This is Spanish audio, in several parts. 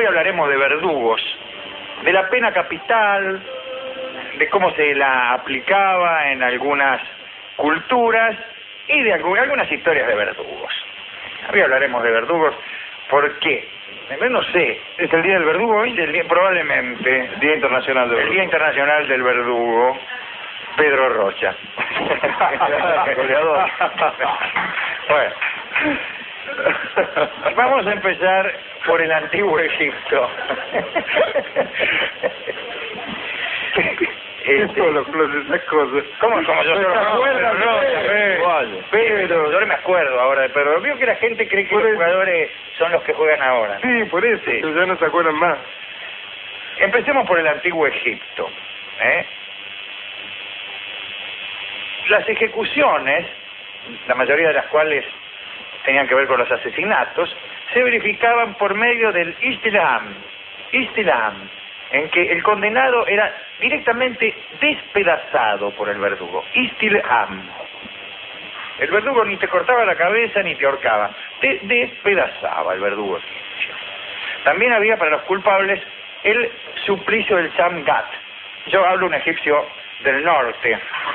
hablaremos de verdugos, de la pena capital, de cómo se la aplicaba en algunas culturas y de algunas historias de verdugos. Hoy hablaremos de verdugos. ¿Por qué? No sé, ¿es el Día del Verdugo hoy? Probablemente. Día Internacional del El Día Internacional del Verdugo. Pedro Rocha. Goleador. Bueno. Vamos a empezar por el Antiguo Egipto. Esas cosas. ¿Cómo yo ¿Se solo acuerdan? Pero yo no me acuerdo ahora, pero veo que la gente cree que los jugadores son los que juegan ahora. Sí, por eso. Sí. Ya no se acuerdan más. Empecemos por el Antiguo Egipto. Las ejecuciones, la mayoría de las cuales tenían que ver con los asesinatos, se verificaban por medio del istilham, en que el condenado era directamente despedazado por el verdugo. Istilham. El verdugo ni te cortaba la cabeza ni te ahorcaba, te despedazaba el verdugo egipcio. También había para los culpables el suplicio del Shamgat. Yo hablo un egipcio del norte,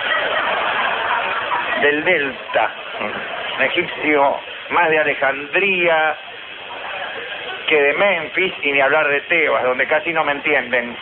del delta, un egipcio más de Alejandría que de Memphis, y ni hablar de Tebas, donde casi no me entienden.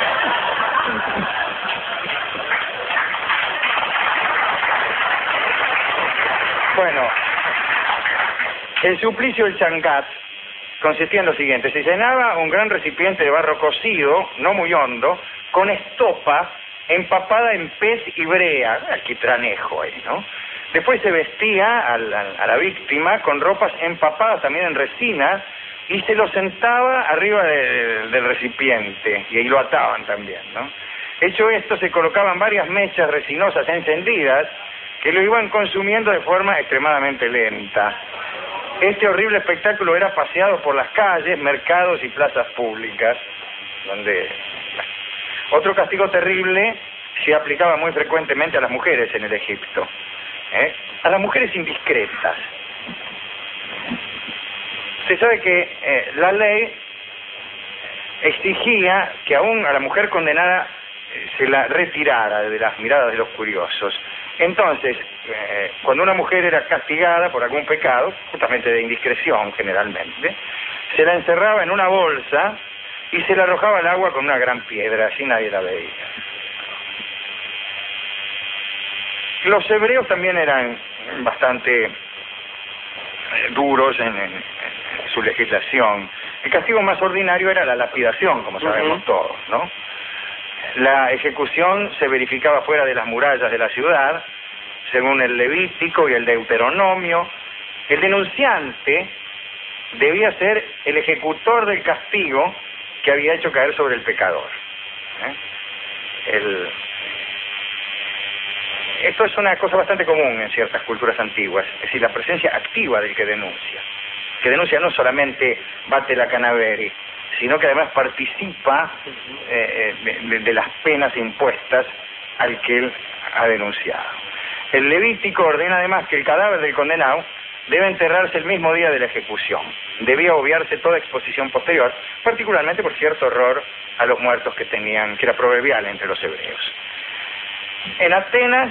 Bueno, el suplicio del Shamgat consistía en lo siguiente: se llenaba un gran recipiente de barro cocido, no muy hondo, con estopa empapada en pez y brea, alquitranejo ahí, ¿no? Después se vestía a la víctima con ropas empapadas también en resina y se lo sentaba arriba del recipiente, y ahí lo ataban también, ¿no? Hecho esto, se colocaban varias mechas resinosas encendidas que lo iban consumiendo de forma extremadamente lenta. Este horrible espectáculo era paseado por las calles, mercados y plazas públicas, donde... Otro castigo terrible se aplicaba muy frecuentemente a las mujeres en el Egipto, a las mujeres indiscretas. Se sabe que la ley exigía que aún a la mujer condenada se la retirara de las miradas de los curiosos. Entonces, cuando una mujer era castigada por algún pecado, justamente de indiscreción generalmente, se la encerraba en una bolsa y se la arrojaba al agua con una gran piedra, así nadie la veía. Los hebreos también eran bastante duros en su legislación. El castigo más ordinario era la lapidación, como sabemos todos, ¿no? La ejecución se verificaba fuera de las murallas de la ciudad, según el Levítico y el Deuteronomio. El denunciante debía ser el ejecutor del castigo que había hecho caer sobre el pecador. Esto es una cosa bastante común en ciertas culturas antiguas, es decir, la presencia activa del que denuncia. Que denuncia no solamente bate la canaveri, sino que además participa de las penas impuestas al que él ha denunciado. El Levítico ordena además que el cadáver del condenado debe enterrarse el mismo día de la ejecución. Debía obviarse toda exposición posterior, particularmente por cierto horror a los muertos que era proverbial entre los hebreos. En Atenas,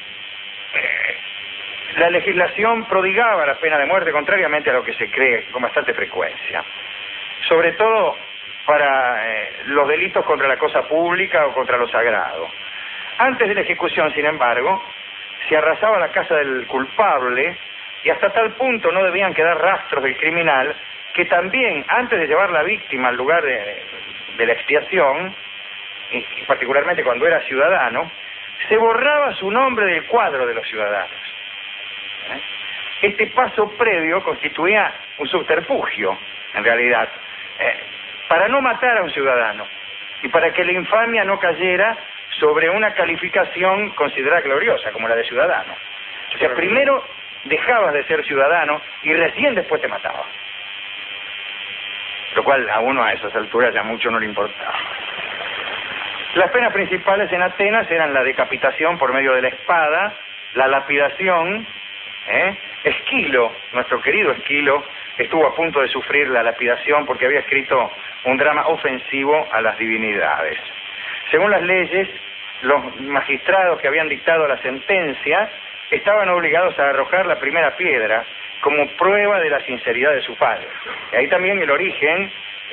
la legislación prodigaba la pena de muerte, contrariamente a lo que se cree con bastante frecuencia. Sobre todo para los delitos contra la cosa pública o contra lo sagrado. Antes de la ejecución, sin embargo, se arrasaba la casa del culpable y hasta tal punto no debían quedar rastros del criminal que también, antes de llevar la víctima al lugar de la expiación, y particularmente cuando era ciudadano, se borraba su nombre del cuadro de los ciudadanos. Este paso previo constituía un subterfugio, en realidad, para no matar a un ciudadano y para que la infamia no cayera sobre una calificación considerada gloriosa, como la de ciudadano. O sea, primero dejabas de ser ciudadano y recién después te matabas. Lo cual a uno a esas alturas ya mucho no le importaba. Las penas principales en Atenas eran la decapitación por medio de la espada, la lapidación, Esquilo, nuestro querido Esquilo, estuvo a punto de sufrir la lapidación porque había escrito un drama ofensivo a las divinidades. Según las leyes, los magistrados que habían dictado la sentencia estaban obligados a arrojar la primera piedra como prueba de la sinceridad de su padre. Y ahí también el origen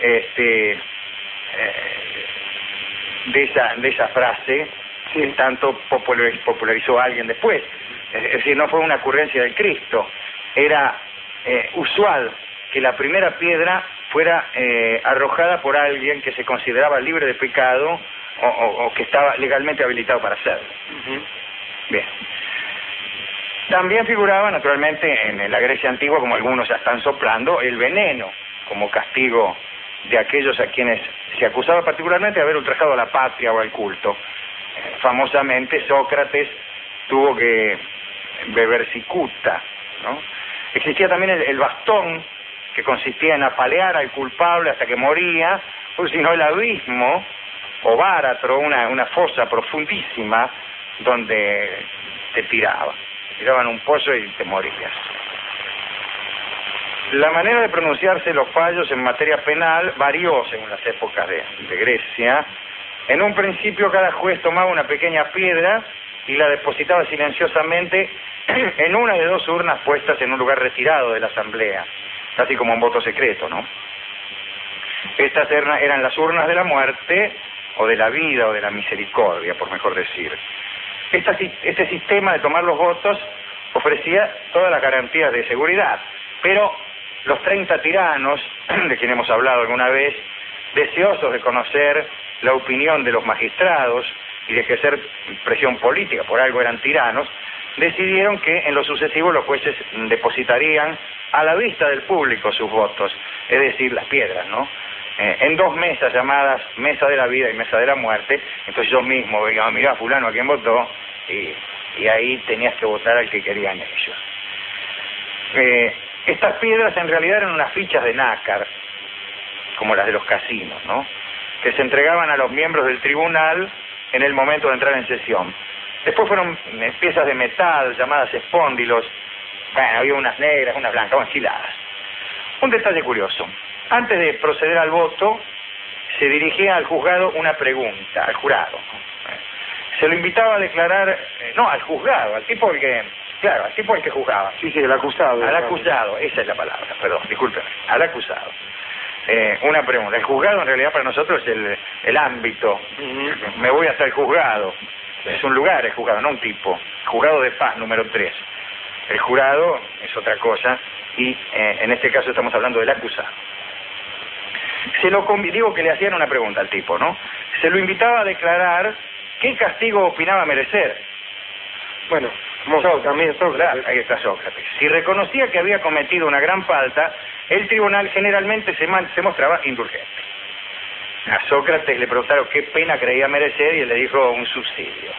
de esa frase que tanto popularizó alguien después. Es decir, no fue una ocurrencia del Cristo. Era usual que la primera piedra fuera arrojada por alguien que se consideraba libre de pecado o que estaba legalmente habilitado para hacerlo. Bien. También figuraba, naturalmente, en la Grecia antigua, como algunos ya están soplando, el veneno como castigo de aquellos a quienes se acusaba particularmente de haber ultrajado a la patria o al culto. Famosamente, Sócrates tuvo que beber cicuta, ¿no? Existía también el bastón, que consistía en apalear al culpable hasta que moría, o si no el abismo, o báratro, una fosa profundísima donde te tiraban un pozo y te morías. La manera de pronunciarse los fallos en materia penal varió según las épocas de Grecia. En un principio cada juez tomaba una pequeña piedra y la depositaba silenciosamente en una de dos urnas puestas en un lugar retirado de la asamblea, casi como un voto secreto, ¿no? Estas eran las urnas de la muerte, o de la vida, o de la misericordia, por mejor decir. Este sistema de tomar los votos ofrecía todas las garantías de seguridad, pero los 30 tiranos, de quien hemos hablado alguna vez, deseosos de conocer la opinión de los magistrados y de ejercer presión política, por algo eran tiranos, decidieron que en lo sucesivo los jueces depositarían a la vista del público sus votos, es decir, las piedras, ¿no? En dos mesas llamadas Mesa de la Vida y Mesa de la Muerte. Entonces yo mismo veía, mirá, fulano a quién votó, y ahí tenías que votar al que querían ellos. Estas piedras en realidad eran unas fichas de nácar, como las de los casinos, ¿no?, que se entregaban a los miembros del tribunal en el momento de entrar en sesión. Después fueron piezas de metal llamadas espóndilos. Bueno, había unas negras, unas blancas, unas giladas. Un detalle curioso: antes de proceder al voto, se dirigía al juzgado una pregunta, al jurado. Se lo invitaba a declarar, no, al juzgado, al tipo al que juzgaba. Sí, el acusado. Al acusado, esa es la palabra, perdón, discúlpeme, al acusado. Una pregunta. El juzgado en realidad para nosotros es el ámbito. Me voy hasta el juzgado. Es un lugar el juzgado, no un tipo. Juzgado de paz, número 3. El jurado es otra cosa y en este caso estamos hablando del acusado. Digo que le hacían una pregunta al tipo, ¿no? Se lo invitaba a declarar qué castigo opinaba merecer. Bueno, también Sócrates. Ahí está Sócrates. Si reconocía que había cometido una gran falta, el tribunal generalmente se mostraba indulgente. A Sócrates le preguntaron qué pena creía merecer y él le dijo un subsidio.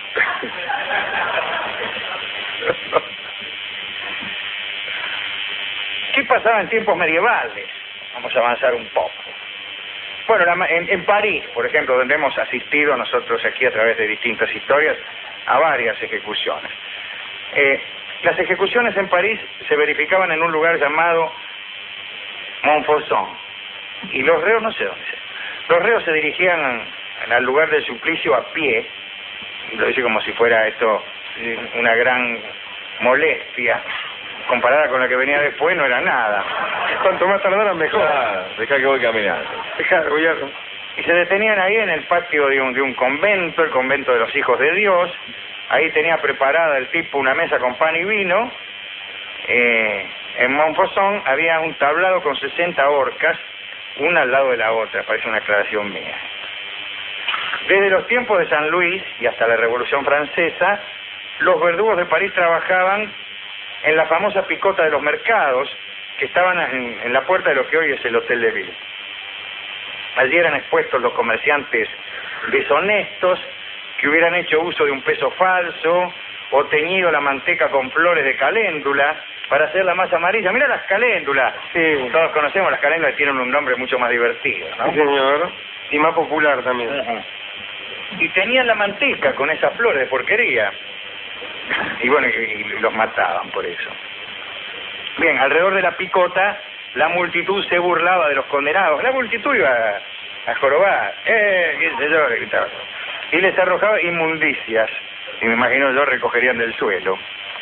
¿Qué pasaba en tiempos medievales? Vamos a avanzar un poco. Bueno, en París, por ejemplo, donde hemos asistido nosotros aquí a través de distintas historias a varias ejecuciones. Las ejecuciones en París se verificaban en un lugar llamado Montfaucon. Y los reos, no sé dónde es. Los reos se dirigían al lugar del suplicio a pie, y lo dice como si fuera esto una gran molestia. Comparada con la que venía después, no era nada. Cuanto más tardara, mejor. Dejá que voy caminando. Y se detenían ahí en el patio de un convento, el convento de los hijos de Dios. Ahí tenía preparada el tipo una mesa con pan y vino. En Montfaucon había un tablado con 60 horcas, una al lado de la otra, parece una aclaración mía. Desde los tiempos de San Luis y hasta la Revolución Francesa, los verdugos de París trabajaban en la famosa picota de los mercados, que estaban en la puerta de lo que hoy es el Hotel de Ville. Allí eran expuestos los comerciantes deshonestos que hubieran hecho uso de un peso falso o teñido la manteca con flores de caléndula para hacer la masa amarilla. Mira las caléndulas. Sí. Todos conocemos las caléndulas, tienen un nombre mucho más divertido, ¿no? Sí, señor. Y más popular también. Y tenían la manteca con esas flores de porquería. Y bueno, y los mataban por eso. Bien, alrededor de la picota la multitud se burlaba de los condenados. La multitud iba a jorobar, qué sé yo, gritaba. Y les arrojaba inmundicias, y me imagino yo recogerían del suelo.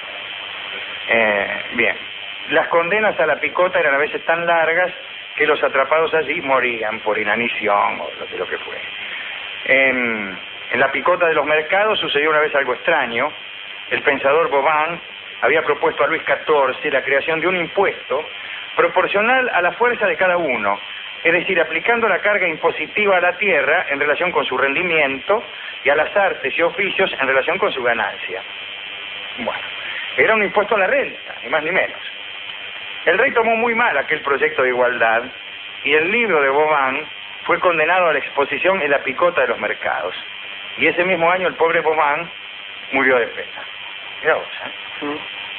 Bien, las condenas a la picota eran a veces tan largas que los atrapados allí morían por inanición o lo que fuera. En la picota de los mercados sucedió una vez algo extraño. El pensador Vauban había propuesto a Luis XIV la creación de un impuesto proporcional a la fuerza de cada uno, es decir, aplicando la carga impositiva a la tierra en relación con su rendimiento y a las artes y oficios en relación con su ganancia. Bueno, era un impuesto a la renta, ni más ni menos. El rey tomó muy mal aquel proyecto de igualdad y el libro de Vauban fue condenado a la exposición en la picota de los mercados. Y ese mismo año el pobre Vauban murió de pena. Mirá vos, ¿eh?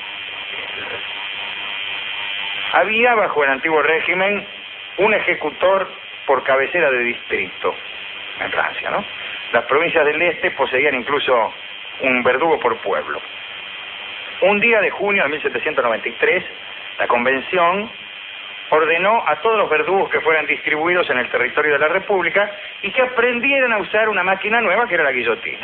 Había bajo el antiguo régimen un ejecutor por cabecera de distrito en Francia, ¿no? Las provincias del este poseían incluso un verdugo por pueblo. Un día de junio de 1793, la convención ordenó a todos los verdugos que fueran distribuidos en el territorio de la República y que aprendieran a usar una máquina nueva que era la guillotina.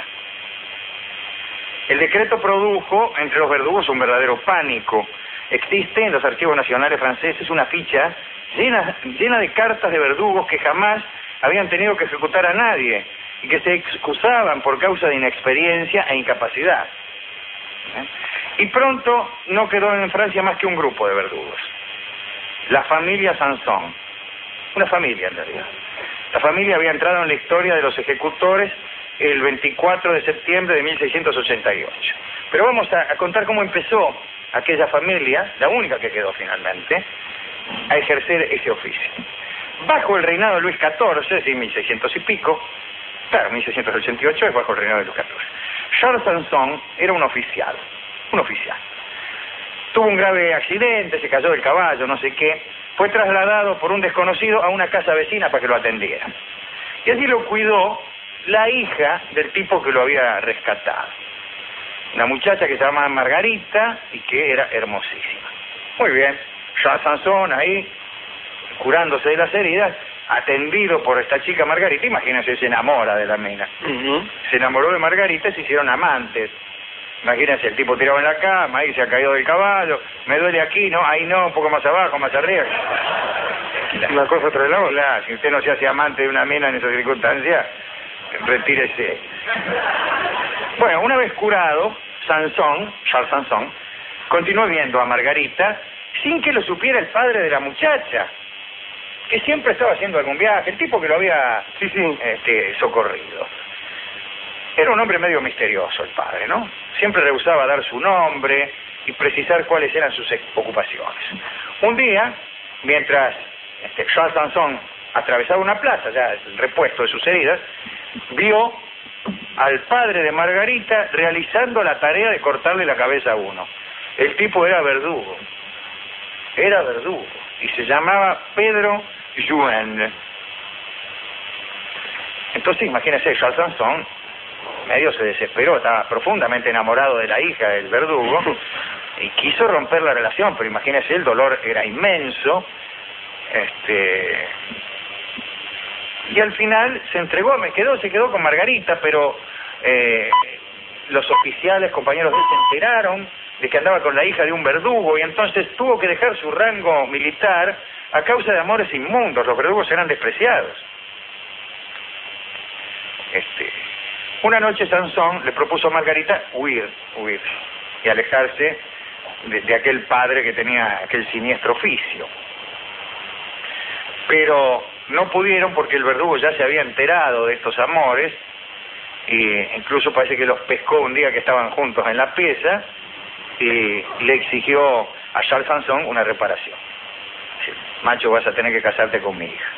El decreto produjo entre los verdugos un verdadero pánico. Existe en los archivos nacionales franceses una ficha llena de cartas de verdugos que jamás habían tenido que ejecutar a nadie y que se excusaban por causa de inexperiencia e incapacidad. Y pronto no quedó en Francia más que un grupo de verdugos. La familia Sanson. Una familia, en realidad. La familia había entrado en la historia de los ejecutores el 24 de septiembre de 1688. Pero vamos a contar cómo empezó aquella familia, la única que quedó finalmente, a ejercer ese oficio. Bajo el reinado de Luis XIV, es decir, 1600 y pico, claro, 1688 es bajo el reinado de Luis XIV. Charles Sanson era un oficial. Tuvo un grave accidente, se cayó del caballo, no sé qué. Fue trasladado por un desconocido a una casa vecina para que lo atendiera. Y allí lo cuidó la hija del tipo que lo había rescatado. Una muchacha que se llamaba Margarita y que era hermosísima. Muy bien, Charles Sanson ahí, curándose de las heridas, atendido por esta chica Margarita. Imagínense, se enamora de la mina. Se enamoró de Margarita y se hicieron amantes. Imagínense, el tipo tirado en la cama, ahí se ha caído del caballo, me duele aquí, no, ahí no, un poco más abajo, más arriba. Una cosa tras la otra. Claro, si usted no se hace amante de una mina en esas circunstancias, retírese. Bueno, una vez curado, Charles Sanson, continuó viendo a Margarita sin que lo supiera el padre de la muchacha, que siempre estaba haciendo algún viaje, el tipo que lo había socorrido. Era un hombre medio misterioso el padre, ¿no? Siempre rehusaba dar su nombre y precisar cuáles eran sus ocupaciones. Un día, mientras Charles Sanson atravesaba una plaza, ya el repuesto de sus heridas, vio al padre de Margarita realizando la tarea de cortarle la cabeza a uno. El tipo era verdugo, y se llamaba Pedro Juin. Entonces, imagínense, Charles Sanson medio se desesperó, estaba profundamente enamorado de la hija del verdugo y quiso romper la relación, pero imagínense, el dolor era inmenso. Y al final se quedó con Margarita, pero los oficiales, compañeros de él, se enteraron de que andaba con la hija de un verdugo y entonces tuvo que dejar su rango militar a causa de amores inmundos. Los verdugos eran despreciados. Una noche Sanson le propuso a Margarita huir y alejarse de aquel padre que tenía aquel siniestro oficio. Pero no pudieron porque el verdugo ya se había enterado de estos amores y incluso parece que los pescó un día que estaban juntos en la pieza y le exigió a Charles Sanson una reparación. Dice, macho, vas a tener que casarte con mi hija.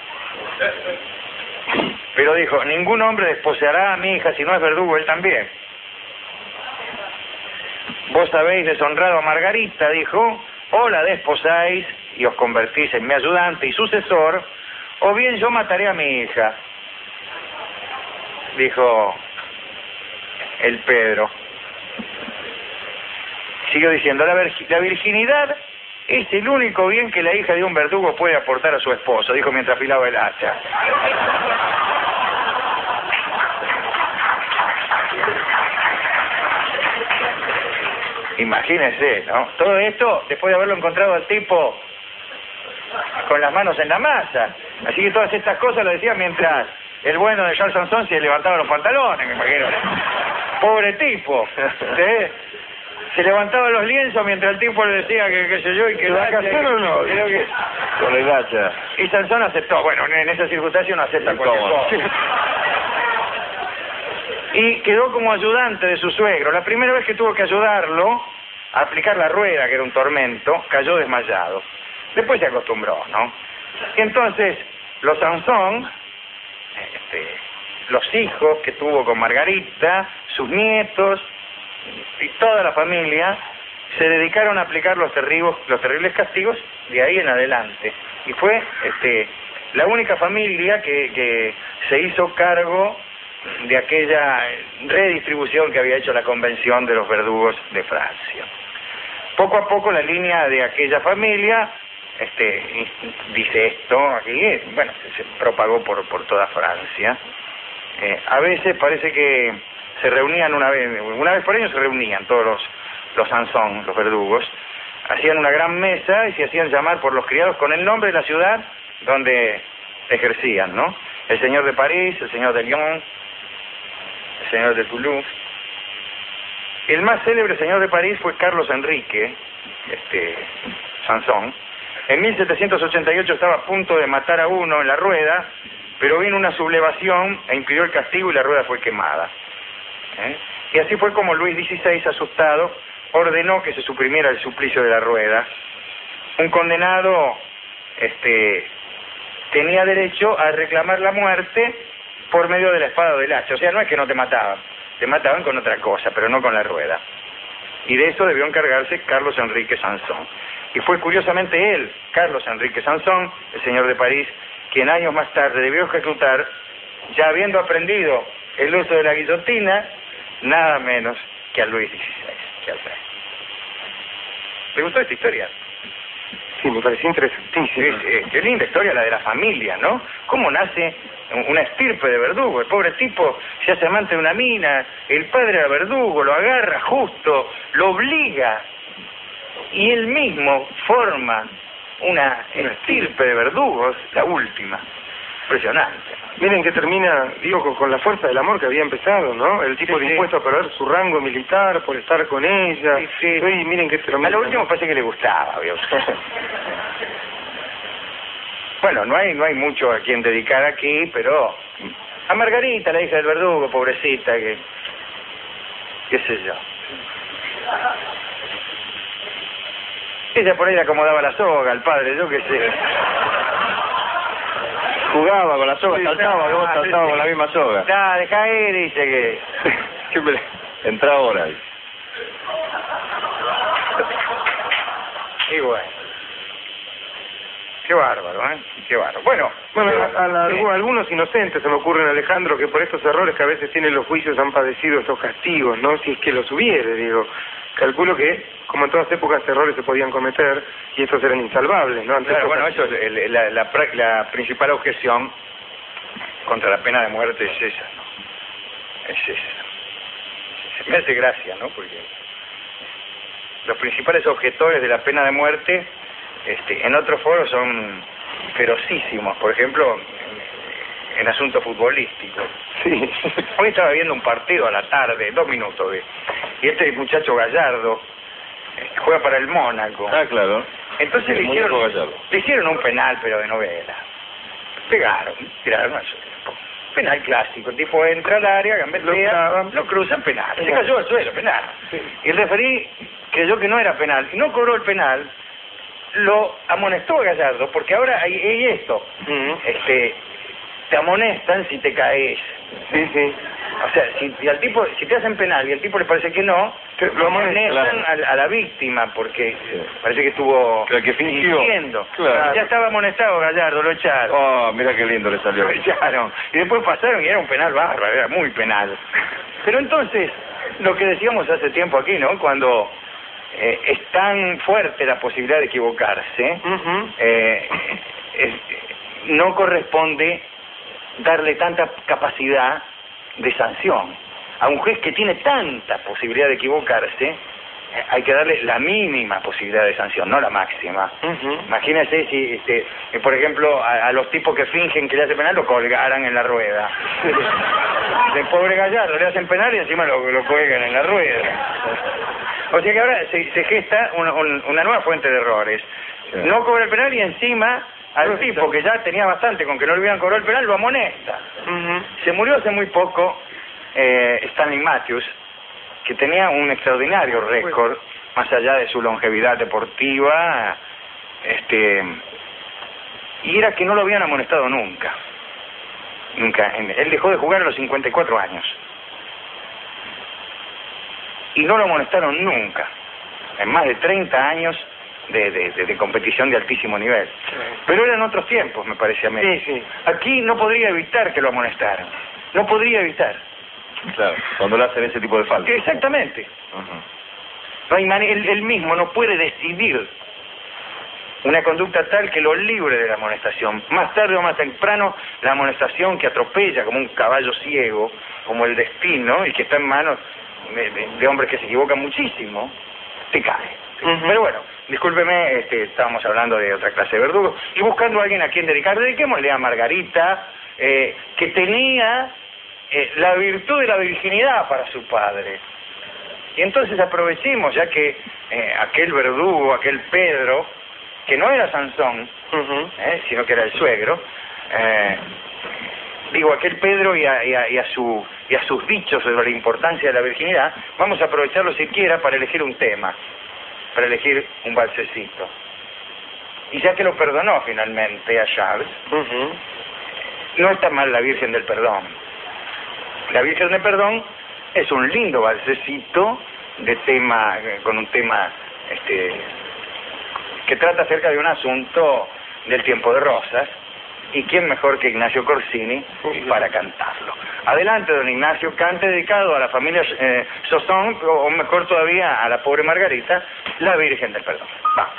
Pero dijo, ningún hombre desposeará a mi hija si no es verdugo él también. Vos habéis deshonrado a Margarita, dijo, o la desposáis y os convertís en mi ayudante y sucesor, o bien yo mataré a mi hija, dijo el Pedro. Siguió diciendo, la virginidad Es el único bien que la hija de un verdugo puede aportar a su esposo, dijo mientras afilaba el hacha. Imagínense, ¿no? Todo esto después de haberlo encontrado al tipo con las manos en la masa. Así que todas estas cosas lo decía mientras el bueno de Charles Sansón se levantaba los pantalones, me imagino. Pobre tipo. ¿Sí? Se levantaba los lienzos mientras el tipo le decía que qué sé yo y que... ¿Se va a casar o no? Creo que... Con el hacha. Y Sansón aceptó. Bueno, en esa circunstancia uno acepta cualquier cosa. Y quedó como ayudante de su suegro. La primera vez que tuvo que ayudarlo a aplicar la rueda, que era un tormento, cayó desmayado. Después se acostumbró, ¿no? Y entonces, los Sansón, los hijos que tuvo con Margarita, sus nietos y toda la familia, se dedicaron a aplicar los terribles castigos de ahí en adelante. Y fue la única familia que se hizo cargo de aquella redistribución que había hecho la Convención de los Verdugos de Francia. Poco a poco la línea de aquella familia, dice esto aquí, bueno, se propagó por toda Francia. A veces parece que se reunían una vez por año se reunían todos los Sansón, los verdugos, hacían una gran mesa y se hacían llamar por los criados con el nombre de la ciudad donde ejercían, ¿no? El señor de París, el señor de Lyon, el señor de Toulouse. El más célebre señor de París fue Carlos Enrique, Sansón. En 1788 estaba a punto de matar a uno en la rueda, pero vino una sublevación e impidió el castigo y la rueda fue quemada. Y así fue como Luis XVI, asustado, ordenó que se suprimiera el suplicio de la rueda. Un condenado tenía derecho a reclamar la muerte por medio de la espada o del hacha. O sea, no es que no te mataban con otra cosa, pero no con la rueda. Y de eso debió encargarse Carlos Enrique Sansón. Y fue curiosamente él, Carlos Enrique Sansón, el señor de París, quien años más tarde debió ejecutar, ya habiendo aprendido el uso de la guillotina, nada menos que a Luis XVI, que al rey. ¿Le gustó esta historia? Sí, me pareció interesantísimo. Qué linda historia la de la familia, ¿no? Cómo nace una estirpe de verdugo. El pobre tipo se hace amante de una mina, el padre era verdugo, lo agarra justo, lo obliga, y él mismo forma una estirpe de verdugos, la última. Impresionante. Miren que termina, digo, con la fuerza del amor que había empezado, ¿no? El tipo dispuesto a perder su rango militar por estar con ella. Sí. Y miren que termina. A lo último parece que le gustaba, ¿vio? Bueno, no hay mucho a quien dedicar aquí, pero a Margarita, la hija del verdugo, pobrecita, que qué sé yo. Ella por ahí le acomodaba la soga al padre, yo qué sé. Jugaba con la soga, saltaba con la misma soga. Deja ir, dice que... Siempre entra ahora. Y bueno. Qué bárbaro, ¿eh? Qué bárbaro. Bueno, algunos inocentes, se me ocurren, Alejandro, que por estos errores que a veces tienen los juicios han padecido estos castigos, ¿no? Si es que los hubiere, digo. Calculo que, como en todas épocas, errores se podían cometer y estos eran insalvables, ¿no? Claro, bueno, eso es la principal objeción contra la pena de muerte es esa, ¿no? Es esa. Me hace gracia, ¿no? Porque los principales objetores de la pena de muerte en otros foros son ferocísimos. Por ejemplo, en asuntos futbolísticos. Sí. Hoy estaba viendo un partido a la tarde, 2 minutos, y este muchacho Gallardo juega para el Mónaco. Ah, claro. Entonces le hicieron un penal, pero de novela. Tiraron al suelo. Penal clásico, el tipo entra al área, gambetea, lo cruzan, penal. Se cayó al suelo, penal. Sí. Y el referí creyó que no era penal, y no cobró el penal, lo amonestó a Gallardo, porque ahora hay esto. Te amonestan si te caes. Sí. O sea, si te hacen penal y al tipo le parece que no, lo amonestan a la víctima, porque parece que estuvo fingiendo. Claro. Ya estaba amonestado Gallardo, lo echaron. Oh, mira qué lindo le salió. Lo echaron. Y después pasaron y era un penal bárbaro, era muy penal. Pero entonces, lo que decíamos hace tiempo aquí, ¿no? Cuando es tan fuerte la posibilidad de equivocarse, no corresponde darle tanta capacidad de sanción. A un juez que tiene tanta posibilidad de equivocarse, hay que darle la mínima posibilidad de sanción, no la máxima. Imagínese si, por ejemplo, a los tipos que fingen que le hacen penal lo colgaran en la rueda. De pobre Gallardo le hacen penal y encima lo cuelgan en la rueda. O sea que ahora se gesta una nueva fuente de errores. No cobra el penal y encima al tipo que ya tenía bastante con que no le hubieran cobrado el penal lo amonesta. Se murió hace muy poco Stanley Matthews, que tenía un extraordinario récord, más allá de su longevidad deportiva, y era que no lo habían amonestado nunca. Él dejó de jugar a los 54 años. Y no lo amonestaron nunca, en más de 30 años de competición de altísimo nivel. Pero eran otros tiempos, me parece a mí. Aquí no podría evitar que lo amonestaran. No podría evitar. Claro, cuando le hacen ese tipo de faltas. Exactamente. No hay él mismo no puede decidir una conducta tal que lo libre de la amonestación. Más tarde o más temprano, la amonestación que atropella como un caballo ciego, como el destino, y que está en manos de hombres que se equivocan muchísimo, te cae. Pero bueno, discúlpeme, estábamos hablando de otra clase de verdugo, y buscando a alguien a quien dedicar. Dediquémosle a Margarita, que tenía la virtud de la virginidad para su padre. Y entonces aprovechemos, ya que aquel verdugo, aquel Pedro, que no era Sansón, sino que era el suegro, aquel Pedro y a sus dichos sobre la importancia de la virginidad, vamos a aprovecharlo siquiera para elegir un tema, para elegir un valsecito. Y ya que lo perdonó finalmente a Charles, no está mal la Virgen del Perdón. La Virgen del Perdón es un lindo valsecito de tema, con un tema que trata acerca de un asunto del tiempo de Rosas, y quién mejor que Ignacio Corsini para cantarlo. Adelante, don Ignacio, cante, dedicado a la familia Sosón, o mejor todavía a la pobre Margarita, la Virgen del Perdón. Vamos.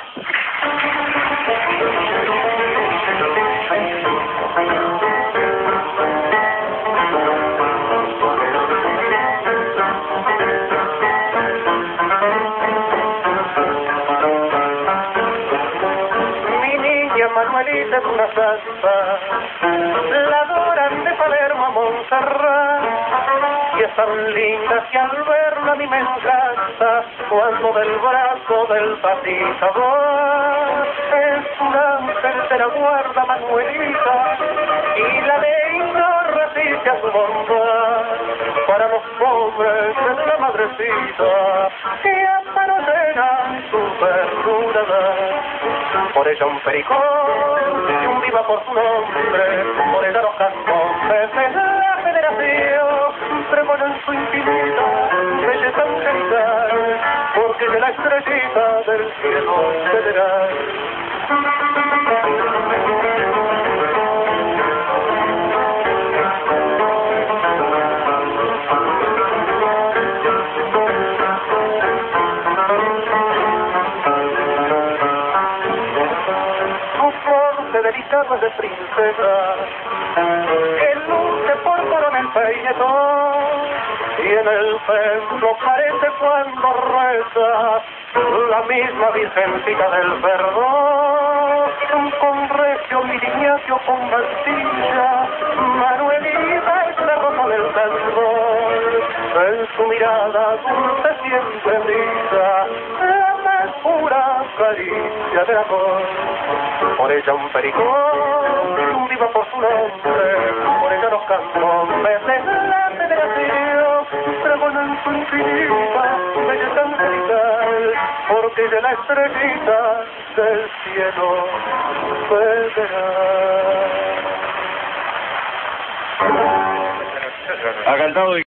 Manuelita es una santa, la adoran de Palermo a Montserrat, y es tan linda que al verla a mí me encanta, cuando del brazo del patita va. Es un ángel de la guarda Manuelita, y la ley no resiste a su bondad, para los pobres es la madrecita, que a mano llena su verdura da. Por ella un pericón y un viva por su nombre, por ella los cantones de la federación pregonan su infinita belleza angelical, porque ella es la estrellita del cielo federal. Delicado de princesa, que luce por coronel peinetón, y en el templo parece cuando reza la misma virgencita del perdón, con regio Miriñacio con Bastilla, Manuelita es la rosa del candor, en su mirada dulce siempre brilla la más pura caricia del amor. Por ella un pericón, un viva por su nombre, por ella los cantones de la federación pregonan su infinita belleza angelical, porque ella es la estrellita del cielo federal. Ha cantado